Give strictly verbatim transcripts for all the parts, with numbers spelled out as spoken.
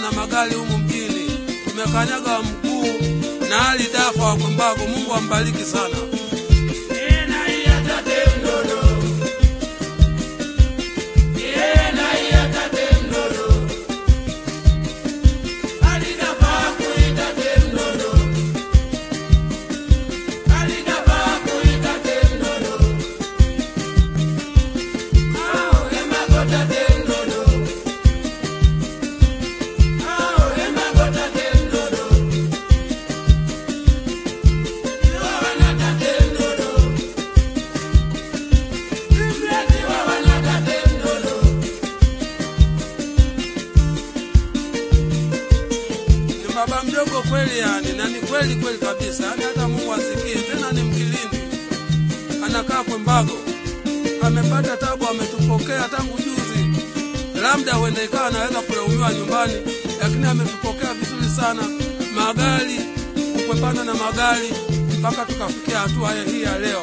na magari humu mjini. Tumekanyaga mkuu na Ali Dafa wa Kwembago. Mungu ambariki sana. Baba mdogo kweli yani, na ni kweli kweli kabisa. Yani hata Mungu asikie. Tena ni Mkilindi. Anakaa Kwembago. Amepata tabu, ametupokea tangu juzi. Labda huenda ikawa anaweza kulaumiwa nyumbani, lakini ametupokea vizuri sana. Magari, kupambana na magari mpaka tukafikia hatua hii ya leo.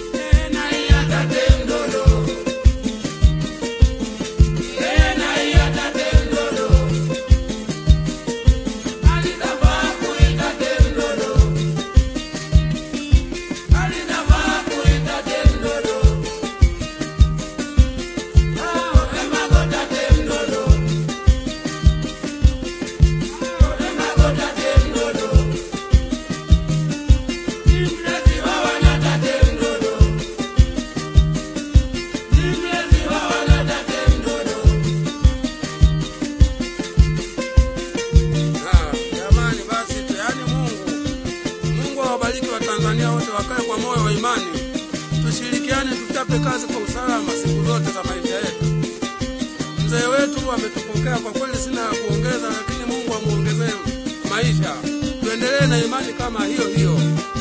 Tanzania wote wakae kwa moyo wa imani. Tushirikiane, tutape kazi kwa usalama siku zote za maisha yetu. Mzee wetu ametupokea kwa kweli, sina kuongeza, lakini Mungu amuongezee maisha. Tuendelee na imani kama hiyo hiyo.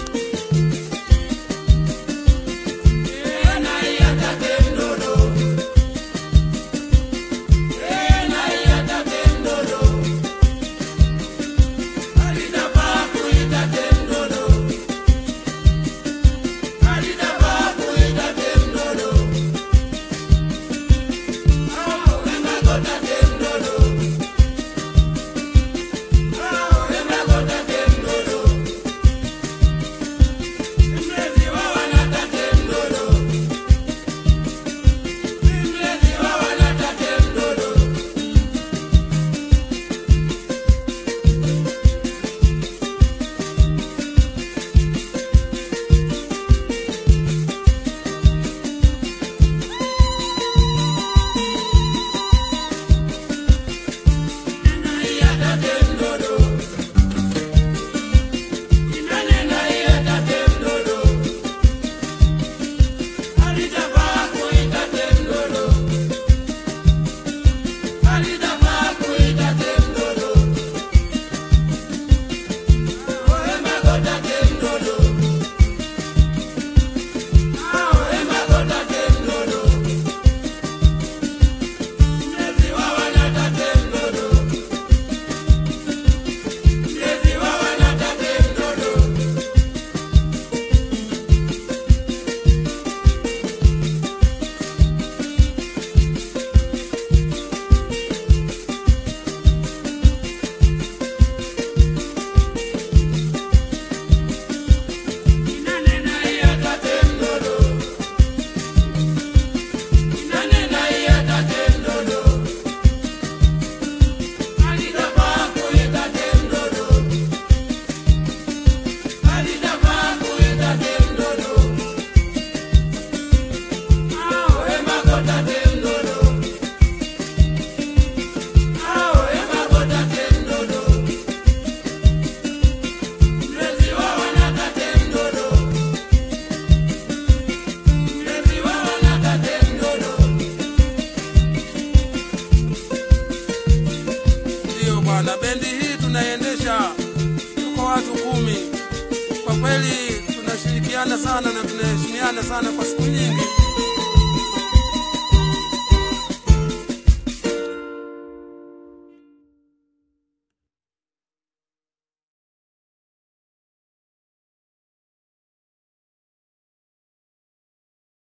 Na bendi hii tunaendesha kwa watu kumi. Kwa kweli tunashirikiana sana na tunaheshimiana sana kwa siku nyingi.